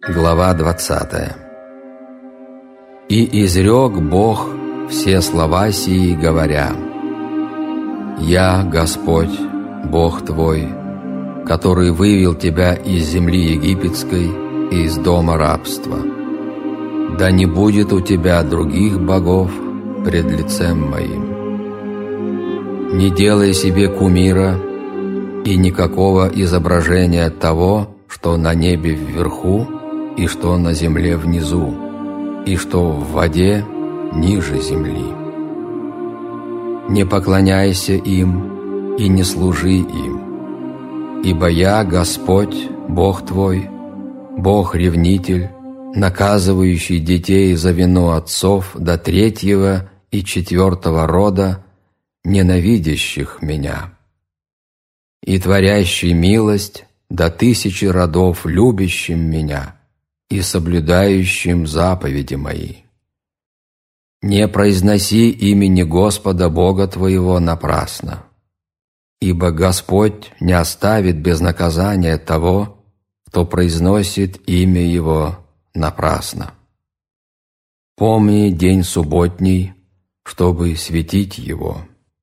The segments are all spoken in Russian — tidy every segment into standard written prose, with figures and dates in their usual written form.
Глава 20. «И изрек Бог все слова сии, говоря: Я, Господь, Бог твой, который вывел тебя из земли египетской и из дома рабства. Да не будет у тебя других богов пред лицем моим. Не делай себе кумира и никакого изображения того, что на небе вверху, и что на земле внизу, и что в воде ниже земли. Не поклоняйся им и не служи им, ибо я, Господь, Бог твой, Бог-ревнитель, наказывающий детей за вину отцов до 3-го и 4-го рода, ненавидящих Меня, и творящий милость до 1000 родов любящим Меня и соблюдающим заповеди Мои. Не произноси имени Господа Бога твоего напрасно, ибо Господь не оставит без наказания того, кто произносит имя Его напрасно. Помни день субботний, чтобы светить его.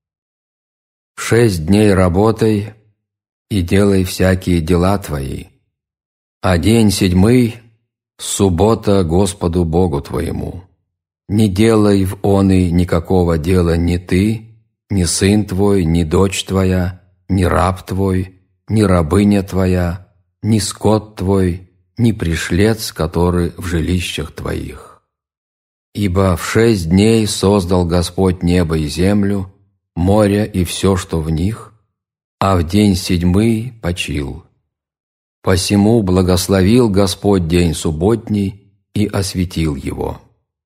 6 дней работай и делай всякие дела твои, а день 7 – суббота Господу Богу твоему. Не делай в оный никакого дела ни ты, ни сын твой, ни дочь твоя, ни раб твой, ни рабыня твоя, ни скот твой, ни пришлец, который в жилищах твоих. Ибо в 6 дней создал Господь небо и землю, море и все, что в них, а в день 7 почил. Посему благословил Господь день субботний и осветил его.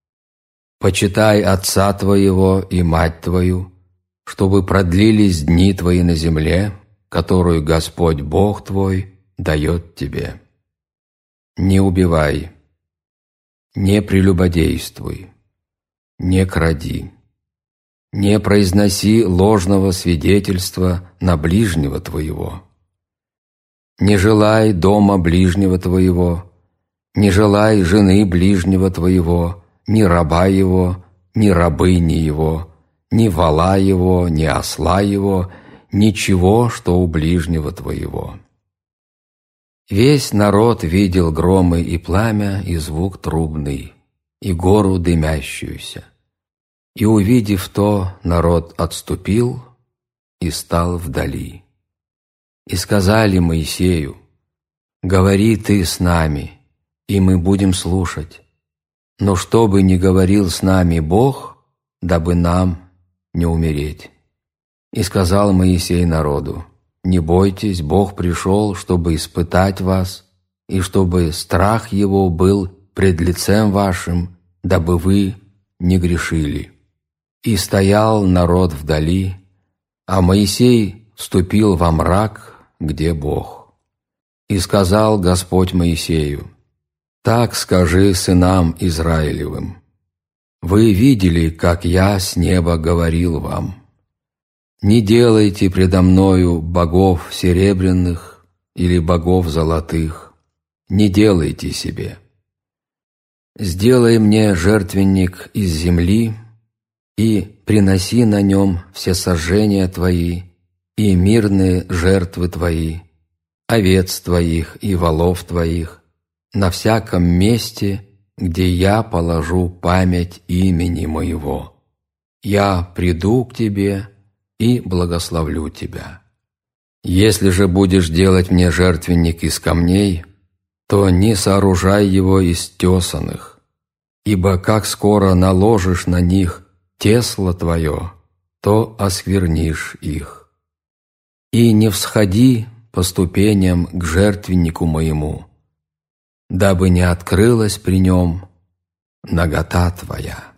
Почитай отца твоего и мать твою, чтобы продлились дни твои на земле, которую Господь Бог твой дает тебе. Не убивай, не прелюбодействуй, не кради, не произноси ложного свидетельства на ближнего твоего. Не желай дома ближнего твоего, не желай жены ближнего твоего, ни раба его, ни рабыни его, ни вола его, ни осла его, ничего, что у ближнего твоего». Весь народ видел громы и пламя, и звук трубный, и гору дымящуюся. И, увидев то, народ отступил и стал вдали. И сказали Моисею: «Говори ты с нами, и мы будем слушать. Но что бы ни говорил с нами Бог, дабы нам не умереть». И сказал Моисей народу: «Не бойтесь, Бог пришел, чтобы испытать вас, и чтобы страх Его был пред лицем вашим, дабы вы не грешили». И стоял народ вдали, а Моисей вступил во мрак, где Бог. И сказал Господь Моисею: «Так скажи сынам Израилевым: вы видели, как я с неба говорил вам. Не делайте предо мною богов серебряных или богов золотых, не делайте себе. Сделай мне жертвенник из земли и приноси на нем все сожжения твои и мирные жертвы твои, овец твоих и волов твоих, на всяком месте, где я положу память имени моего. Я приду к тебе и благословлю тебя. Если же будешь делать мне жертвенник из камней, то не сооружай его из тесаных, ибо как скоро наложишь на них тесло твое, то осквернишь их. И не всходи по ступеням к жертвеннику моему, дабы не открылась при нем нагота твоя».